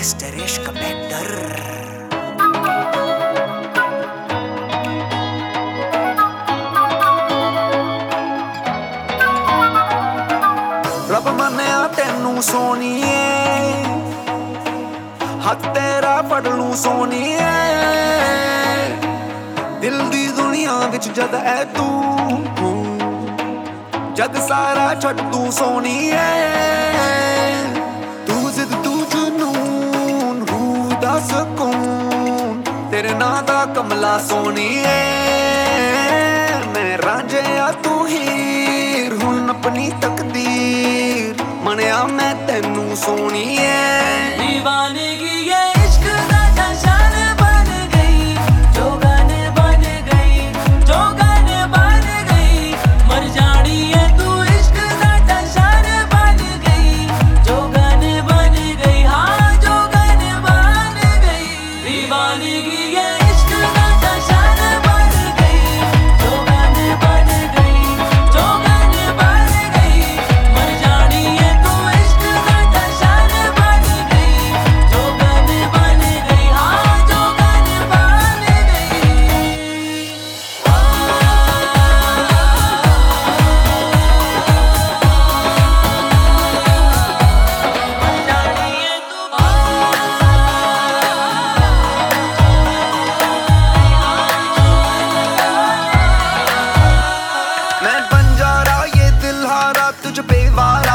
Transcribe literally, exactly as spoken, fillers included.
Mister इश्क better. रब मन्या तेनू सोनिए, हथ तेरा फड़ लूं सोनिए। दिल दी दुनिया विच जद ऐ तू, जद सारा छड़ तू सोनिए। तू जिद तू जुनून रूह दा सकून, तेरे नां दा कमला सोनिए। मैं रांझिया तू हीर, हुण अपनी तकदीर मनिया मैं तेनू सोनिए। दीवानगी ये इश्क दा निशान बन गई, जोगन बन गई, जोगन बन गई। मर जानी है तू इश्क दा निशान बन गई, जोगन बन गई, हाँ जोगन बन गई। दीवानगी ये इश्क दा निशान बन गई, जोगन बन गई, जोगन बन गई। मर जानी है तू इश्क दा निशान बन गई, जोगन बन गई, हाँ जोगन बन गई। मर जानी है तू मैं बंजारा ये दिल हारा तुझ पे वारा।